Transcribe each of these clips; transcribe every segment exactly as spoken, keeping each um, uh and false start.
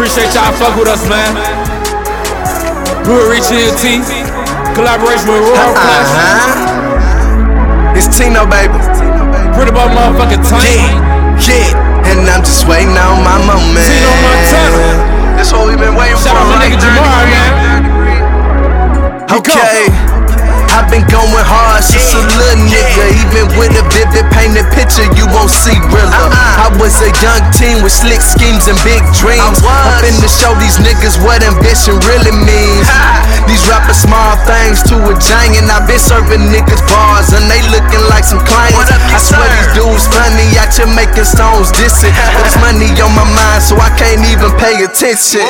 appreciate y'all fuck with us, man. We're reaching your T. Collaboration with Royal Flash. Uh-huh. It's Tino, baby. Pretty about motherfucking time. Yeah, yeah. And I'm just waiting on my moment. Tino Montana. That's what we've been waiting Shout for. out my like nigga Jamar, man. Okay. I've been going hard since a little nigga. Even with a vivid painted picture, you won't see realer. I was a young teen with slick schemes and big dreams. I'm finna show these niggas what ambition really means. These rappers small things to a giant. I've been serving niggas bars and they looking like some clients. I swear these dudes funny, out here making stones dissing. There's money on my mind, so I can't even pay attention.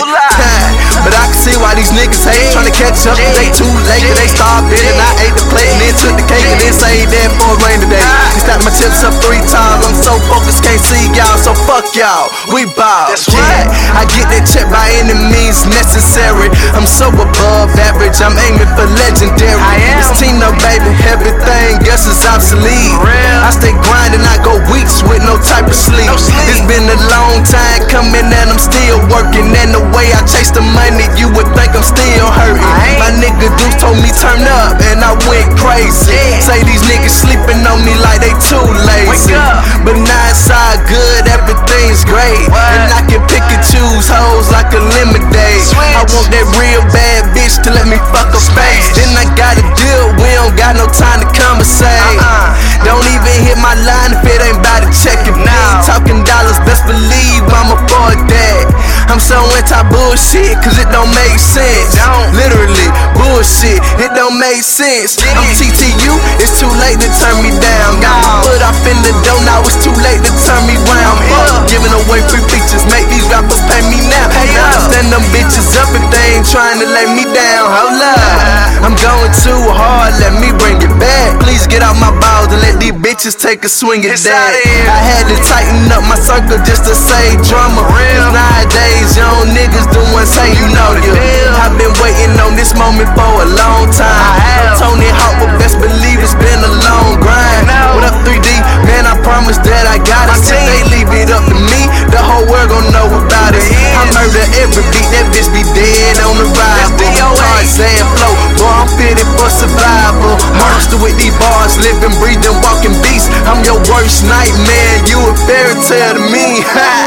But I can see why these niggas hate, trying to catch up. They too late, they starved in and I ate the plate and then took the cake and then saved that for a rainy day. Stack my chips up three times, I'm so focused, can't see y'all, so fuck y'all, we bow. Yeah, I get that check by any means necessary. I'm so above average, I'm aiming for legendary. It's Tino, baby, everything else is obsolete. I stay grinding, I go weeks with no type of sleep. It's been a long time coming and I'm still working. And the way I chase the money, you would think I'm still hurting. My nigga Deuce told me turn up and I went crazy. Say these niggas sleeping on me like they too lazy. But now it's all good, everything's great. And I can pick and choose hoes like a lemonade. I want that real bad bitch to let me fuck her face. Then I gotta deal, we don't got no time to conversate. Don't even hit my line if it ain't about to check it. Now talking dollars, best believe I'm afford that. I'm so anti-bullshit, cause it don't make sense. Literally, bullshit, it don't make sense. I'm T T U, it's too late to turn me down. Got my foot off in the door, now it's too late to turn me round. Fuck giving away free features, make these rappers pay me now. Now I stand them bitches up if they ain't trying to lay me down. Hold up, I'm going too hard, let me bring it back. Please get out my balls and let these bitches take a swing at that. I had to tighten up my circle just to save drama. Cause nowadays young niggas doing say you know you. I've been waiting on this moment for a long time. Tony Hawk, but best believe it's been a long grind. What up three D? Man, I promise that I got it. If they leave it up to me, the whole world gon' know about it. I murder every beat, that bitch be dead on the ride. Tarzan flow, boy, I'm fitted for survival. Monster with these bars, living, breathing, walking beast. I'm your worst nightmare, you a fairy tale to me.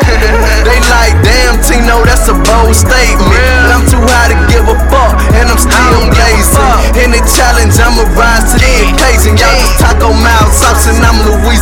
They like, damn Tino, that's a bold statement. But I'm too high to give a fuck, and I'm still blazing. Any challenge, I'ma rise to the occasion. Y'all just taco mouth sauce and I'm Louisiana.